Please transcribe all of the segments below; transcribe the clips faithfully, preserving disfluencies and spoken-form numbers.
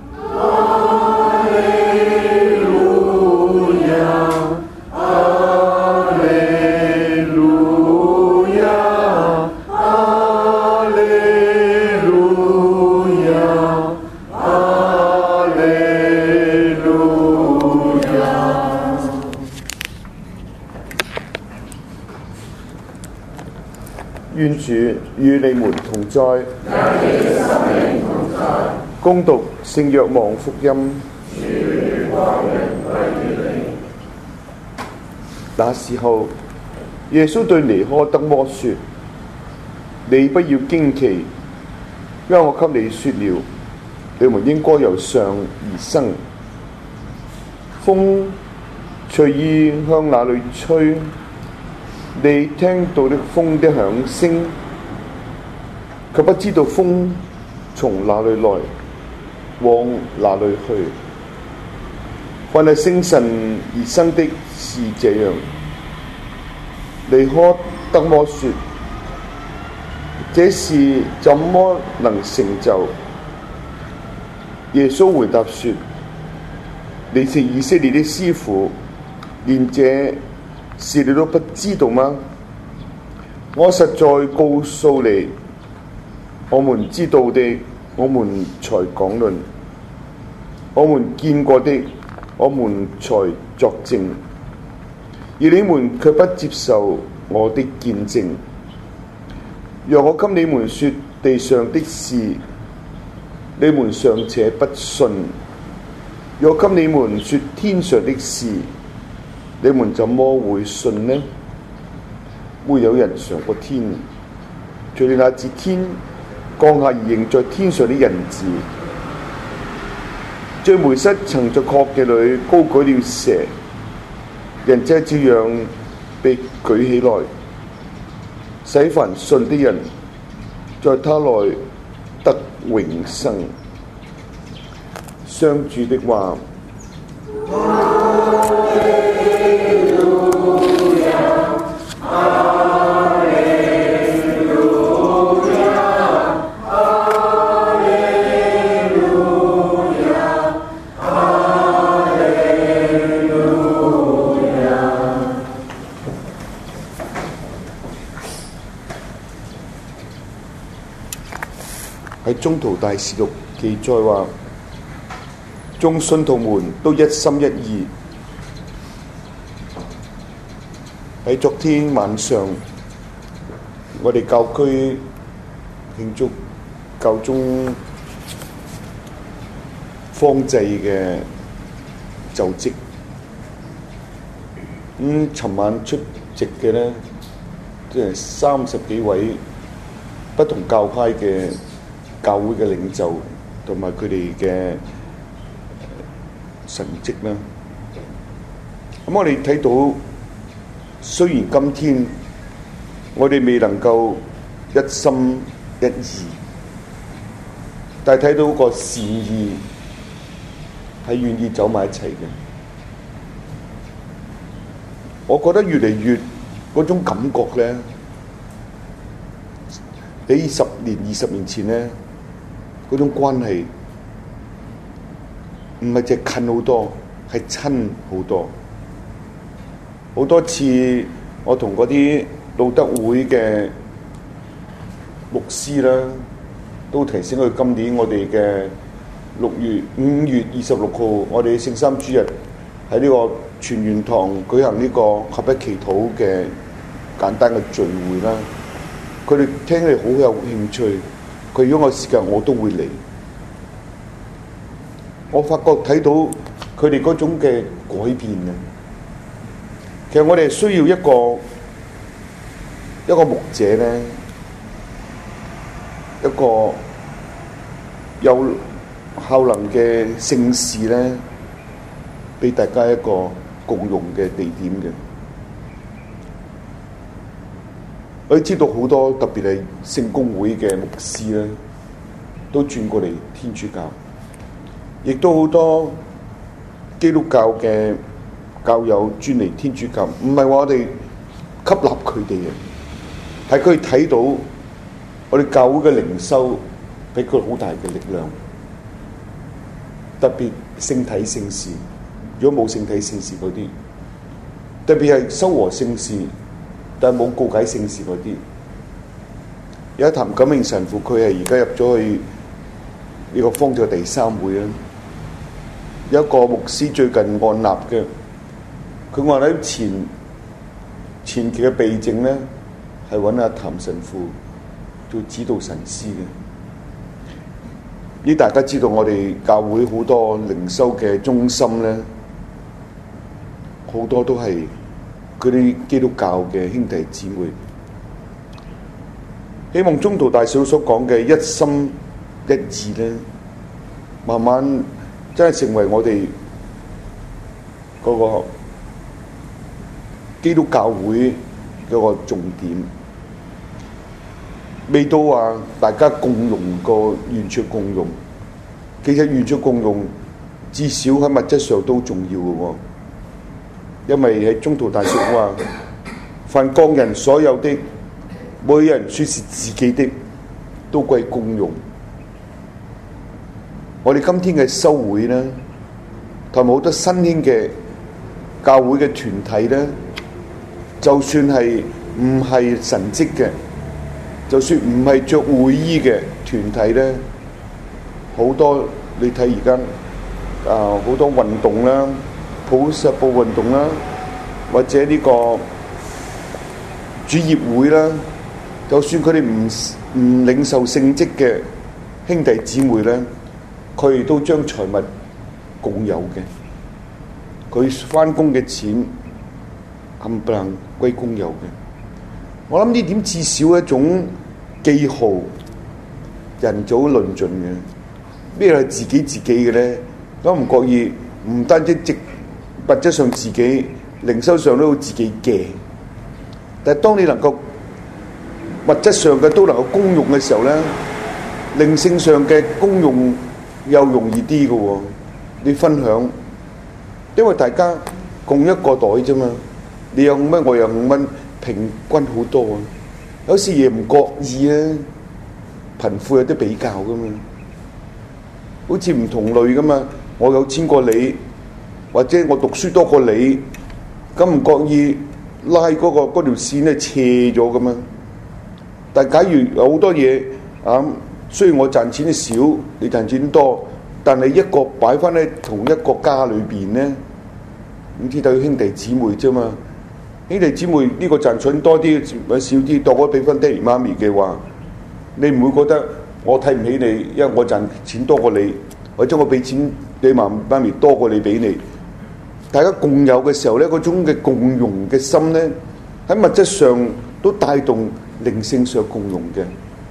願主與你們同在，恭讀聖若望福音。那時候，耶穌對尼苛德摩說：你不要驚奇，因為我給你說了，你們應該由上而生。風隨意向哪裏吹，你聽到的風的響聲，卻不知道風從哪裏來，往哪裏去。凡係聖神而生的是這樣。尼苛德摩說：這事怎麼能成就？耶穌回答說：你是以色列的師傅，連這事你都不知道嗎？我實在告訴你，我們知道的，我們才講論；我們見過的，我們才作證。而你們卻不接受我的見證。若我給你們說地上的事，你們尚且不信；若給你們說天上的事，你們怎麼會信呢？沒有人上過天，除了那自天降下而仍在天上的人子。在梅瑟曾在確記裏高舉了蛇，人者照樣被舉起來，使凡信的人在他內得永生。上主的話。喺宗徒大事錄記載話，眾信徒們都一心一意。喺昨天晚上，我哋教區慶祝教宗方濟嘅就職。咁尋晚出席嘅呢，即係三十幾位不同教派嘅教會嘅領袖同埋佢哋嘅神職啦。咁我哋睇到，雖然今天我哋未能夠一心一意，但係睇到個善意係願意走埋一齊嘅。我覺得越嚟越嗰種感覺咧，比十年、二十年前咧，嗰種關係唔係淨係近好多，係親好多。好多次我同嗰啲路德會嘅牧師啦，都提醒佢今年我哋嘅六月五月二十六號，我哋聖三主日喺呢個全圓堂舉行呢個合一祈禱嘅簡單嘅聚會啦。佢哋聽起嚟好有興趣，佢如果有時間我都會嚟。我發覺睇到佢哋嗰種嘅改變啊！其實我哋需要一個一個牧者咧，一個有效能嘅聖事咧，俾大家一個共用嘅地點嘅。我哋知道好多特別係聖公會嘅牧師咧，都轉過嚟天主教，亦都好多基督教嘅教友轉嚟天主教。唔係話我哋吸納佢哋嘅，係佢睇到我哋教會嘅靈修俾佢好大嘅力量。 特別聖體聖事，如果冇聖體聖事嗰啲，特別係修和聖事，但係冇告解聖事嗰啲。有一譚錦榮神父，佢係而家入咗去呢個方濟第三會啦。有一個牧師最近按立嘅，佢按喺前前期嘅備證咧，係揾阿譚神父做指導神師嘅。呢大家知道，我哋教會好多靈修嘅中心咧，好多都係嗰啲基督教嘅兄弟姊妹。希望宗徒大小所講嘅一心一意咧，慢慢真係成為我哋嗰個基督教會嗰個重點。未到話大家共用個完全共用，其實完全共用至少喺物質上都重要嘅喎。因為喺宗徒大小話，凡各人所有的，每人說是自己的，都歸公用。我哋今天嘅修會咧，同埋好多新興嘅教會嘅團體咧，就算係唔係神職嘅，就算唔係着會衣嘅團體咧，好多你睇而家啊好多運動啦，普世部運動啦，或者呢個主業會啦。就算佢哋唔唔領受聖職嘅兄弟姊妹咧，佢哋都將財物共有嘅。佢返工嘅錢冚唪唥歸公有嘅。我諗呢點至少一種記號，人早論盡嘅。咩係自己自己嘅咧？咁唔覺意，唔單止直物質上自己，靈修上都有自己嘅。但係當你能夠物質上嘅都能夠公用嘅時候咧，靈性上嘅公用又容易啲嘅喎。你分享，因為大家共一個袋啫嘛，你有五蚊，我有五蚊，平均好多啊。有時嘢唔覺意啊，貧富有啲比較噶嘛，好似唔同類噶嘛。我有錢過你，或者我讀書多過你，咁唔覺意拉嗰個嗰條線咧斜咗噶嘛。但假如有好多嘢啊，雖然我賺錢少，你賺錢多，但係一個擺翻喺同一個家裏邊咧，咁知道兄弟姊妹啫嘛。兄弟姊妹呢、這個賺錢多啲或少啲，當我俾翻爹哋媽咪嘅話，你唔會覺得我睇唔起你，因為我賺錢多過你，或者我俾錢俾媽媽咪多過你俾你。大家共有嘅時候咧，嗰種嘅共融嘅心咧，喺物質上都帶動靈性上共融嘅，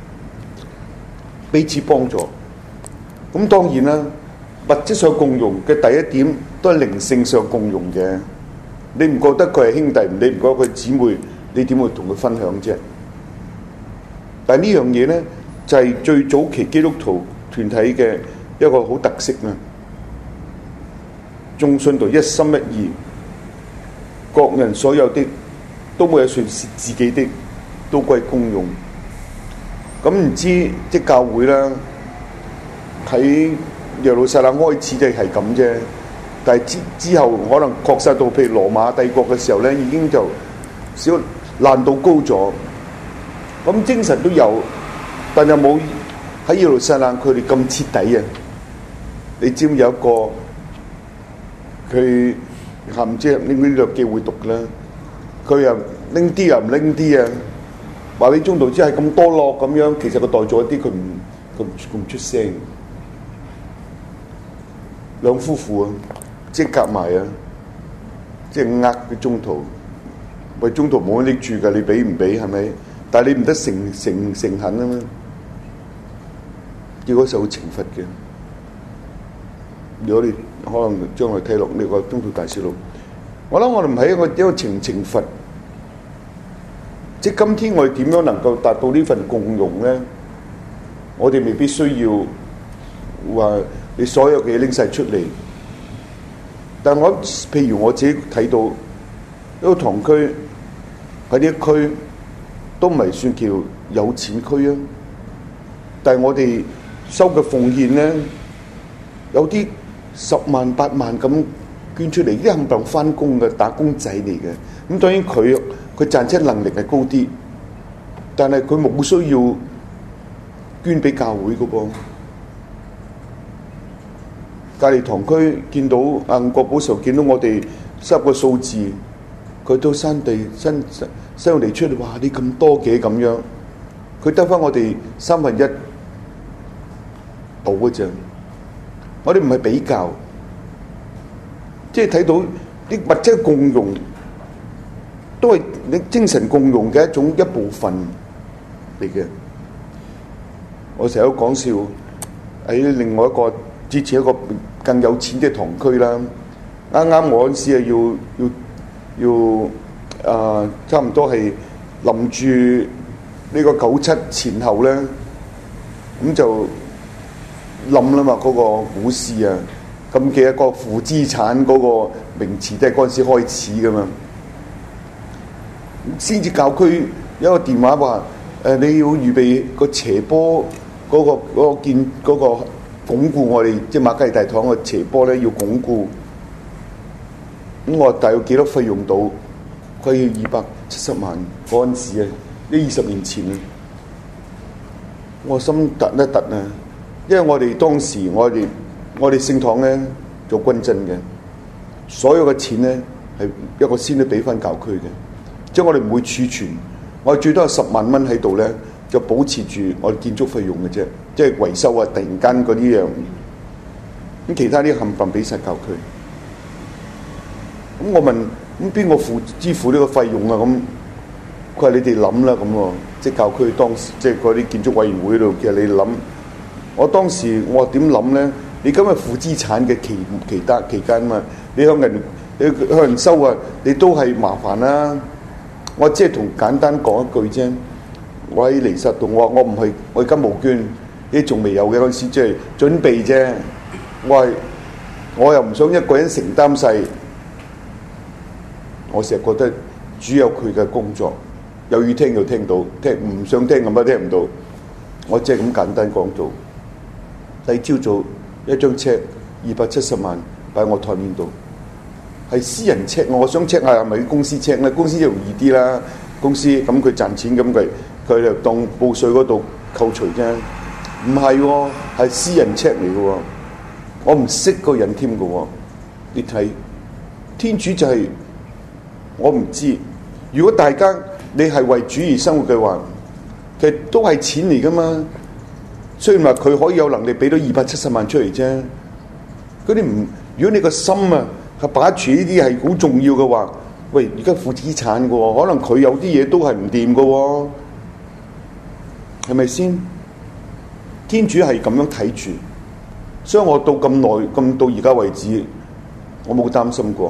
彼此幫助。咁當然啦，物質上共融嘅第一點都係靈性上共融嘅。你唔覺得佢係兄弟，你唔覺得佢係姊妹，你點會同佢分享啫？但係呢樣嘢咧，就係最早期基督徒團體嘅一個好特色啦。眾信徒一心一意，各人所有的都冇有算是自己的，都歸公用。咁唔知即係教會啦，喺耶路撒冷開始就係咁啫。但係之之後可能擴散到譬如羅馬帝國嘅時候咧，已經就少難度高咗。咁精神都有，但又冇喺耶路撒冷佢哋咁徹底啊！你知唔知有一個佢唔知拎呢個機會讀啦？佢又拎啲又唔拎啲啊！話俾中道知係咁多咯咁樣，其實佢代咗一啲，佢唔佢唔出聲。兩夫婦啊！即係夾埋啊！即係呃嘅中途，喂中途冇得拎住㗎，你俾唔俾係咪？但係你唔得誠誠誠懇啊嘛，結果受懲罰嘅。如果你可能將來睇落呢個中途大事錄，我諗我哋唔係一個一個懲懲罰，即係今天我哋點樣能夠達到呢份共融咧？我哋未必需要話你所有嘅嘢拎晒出嚟。但我譬如我自己睇到一個堂區喺呢一區都唔係算叫有錢區啊，但係我哋收嘅奉獻咧，有啲十萬八萬咁捐出嚟，呢啲冚唪唥翻工嘅打工仔嚟嘅。咁當然佢佢賺錢能力係高啲，但係佢冇需要捐俾教會嘅噃。隔離堂區見到啊，吳國寶時候見到我哋收個數字，佢到山地新新嚟出嚟，哇！你咁多嘅咁樣，佢得翻我哋三分一到嘅啫。我哋唔係比較，即係睇到啲物質共用，都係你精神共用嘅一種一部分嚟嘅。我成日都講笑喺另外一個支持一個更有錢嘅堂區啦。啱啱我嗰陣時啊，要要要啊、呃，差唔多係臨住呢個九七前後咧，咁就冧啦嘛。嗰、那個股市啊，咁嘅一個負資產嗰個名詞都係嗰陣時開始噶嘛。先至教區有一個電話話：誒、呃，你要預備個斜坡嗰、那個嗰、那個建嗰、那個鞏固我哋即係馬加利大堂個斜坡咧，要鞏固。咁我大約幾多費用到？佢要二百七十萬嗰陣時啊，呢二十年前啊，我心突一突啊！因為我哋當時我哋我哋聖堂咧做軍陣嘅，所有嘅錢咧係一個先都俾翻教區嘅，即係我哋唔會儲存，我哋最多有十萬蚊喺度咧，就保持住我哋建築費用嘅啫，即係維修啊，突然間嗰啲樣，咁其他啲冚唪唥俾晒教區。咁我問咁邊個付支付呢個費用啊？咁佢話你哋諗啦咁喎，即係教區當時即係嗰啲建築委員會度，其實你諗。我當時我話點諗咧？你今日負資產嘅期期得期間嘛，你向人你向人收啊，你都係麻煩啦。我即係同簡單講一句啫。我喺彌撒度，我話我唔係，我而家冇捐，你仲未有嘅嗰陣時，即係準備啫。我係我又唔想一個人承擔晒。我成日覺得主有佢嘅工作，有意聽就聽到，聽唔想聽咁啊聽唔到。我即係咁簡單講到。第二朝早一張 check 二百七十萬擺喺我台面度，係私人 check。我想 check 下係咪公司 check 咧？公司就容易啲啦。公司咁佢賺錢，咁佢佢就當報稅嗰度扣除啫。唔係喎，係私人 check 嚟嘅喎。我唔識個人添嘅喎。你睇天主就係、是。我唔知，如果大家你係為主而生活嘅話，其實都係錢嚟噶嘛。雖然話佢可以有能力俾到二百七十萬出嚟啫，嗰啲唔，如果你個心啊係把住呢啲係好重要嘅話，喂，而家負資產嘅喎，可能佢有啲嘢都係唔掂嘅喎，係咪先？天主係咁樣睇住，所以我到咁耐咁到而家為止，我冇擔心過。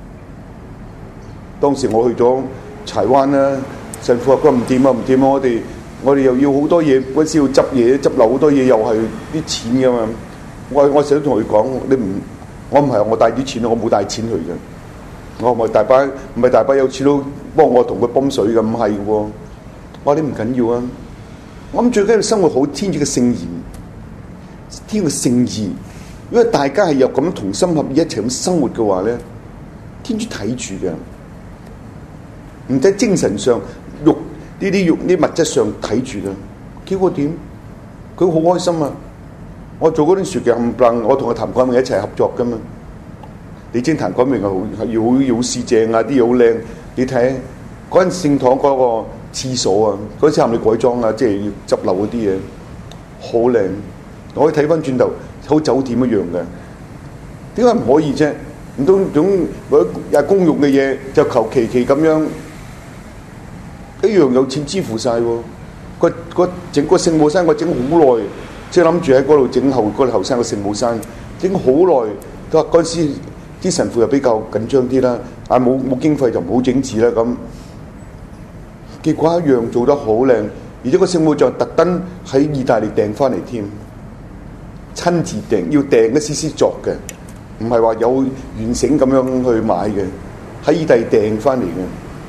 當時我去咗柴灣啦，神父話佢唔掂啊唔掂啊，我哋我哋又要好多嘢，嗰時要執嘢執漏好多嘢，又係啲錢噶嘛。我我成日都同佢講，你唔我唔係我帶啲錢，我冇帶錢去嘅。我唔係大把唔係大把有錢都幫我同佢泵水嘅，唔係嘅喎。我話你唔緊要啊，我諗最緊要生活好天主嘅聖言，天主嘅聖意。如果大家係有咁同心合意一齊咁生活嘅話咧，天主睇住嘅。唔使精神上肉呢啲肉呢物質上睇住啦，結果點？佢好開心啊！我做嗰啲樹嘅冚唪唥，我同阿譚改明一齊合作噶嘛。你知譚改明係好係要好要四正啊，啲嘢好靚。你睇嗰陣聖堂嗰個廁所啊，嗰次係咪改裝啊？即係要執漏嗰啲嘢，好靚。我可以睇翻轉頭，好酒店一樣嘅。點解唔可以啫？唔通總嗰又公用嘅嘢就求其其咁樣？一樣有錢支付晒喎，個個整個聖母山我整好耐，即係諗住喺嗰度整後嗰個後山個聖母山，整好耐。佢話嗰陣時啲神父又比較緊張啲啦，啊冇冇經費就唔好整字啦咁。結果一樣做得好靚，而且個聖母像特登喺意大利訂翻嚟添，親自訂，要訂一絲絲作嘅，唔係話有完整咁樣去買嘅，喺意大利訂翻嚟嘅。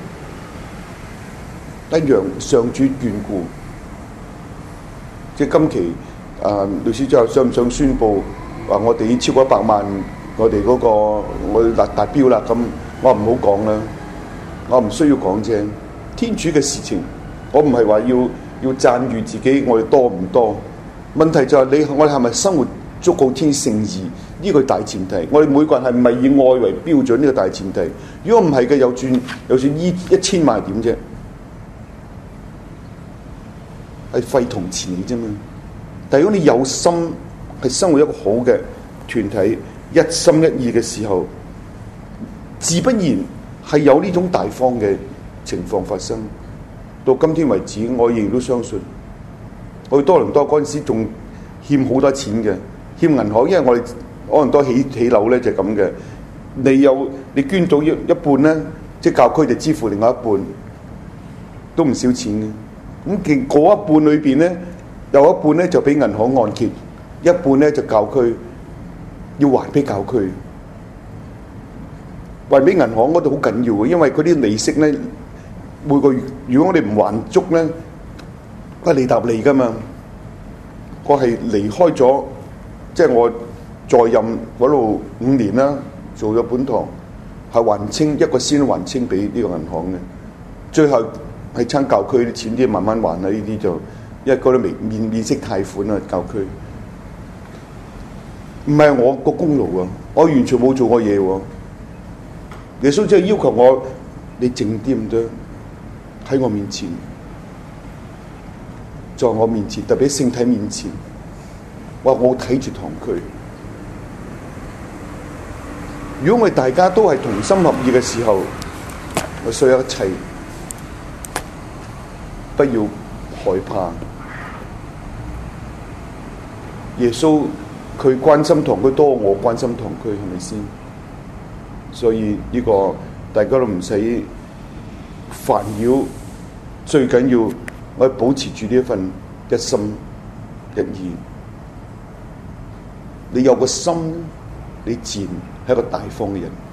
一樣上主眷顧，即係今期啊，律師最後想唔想宣佈話我哋已經超過一百萬，我哋嗰、那個我達達標啦，咁我唔好講啦，我唔需要講啫。天主嘅事情，我唔係話要要讚譽自己，我哋多唔多？問題就係你我哋係咪生活足夠天聖義？呢個大前提。我哋每個人係唔係以愛為標準？呢個大前提。如果唔係嘅，有轉有算依一千萬點啫，係廢銅錢嚟啫嘛。但係如果你有心係生活一個好嘅團體，一心一意嘅時候，自不然係有呢種大方嘅情況發生。到今天為止，我仍然都相信，我哋多倫多嗰陣時仲欠好多錢嘅，欠銀行，因為我哋多倫多起起樓咧就係咁嘅。你有你捐到一一半咧，即係教區就支付另外一半，都唔少錢嘅。咁嗰一半裏邊咧，有一半咧就俾銀行按揭，一半咧就教區要還俾教區，還俾銀行嗰度好緊要嘅，因為嗰啲利息咧每個月，如果我哋唔還足咧，係利搭利噶嘛。我係離開咗，即係我在任嗰度五年啦，做咗本堂，係還清一個先還清俾呢個銀行嘅，最後係撐教區啲錢啲慢慢還啦。呢啲就因為嗰啲免免息貸款啊，教區唔係我個功勞啊，我完全冇做過嘢喎。耶穌只係要求我，你靜啲唔得喺我面前，在我面前，特別喺聖體面前，哇！我睇住堂區。如果我哋大家都係同心合意嘅時候，我所有一切不要害怕。耶穌佢關心堂區多，我關心堂區，係咪先？所以呢個大家都唔使煩擾，最緊要我哋保持住呢一份一心一意。你有個心，你自然係一個大方嘅人。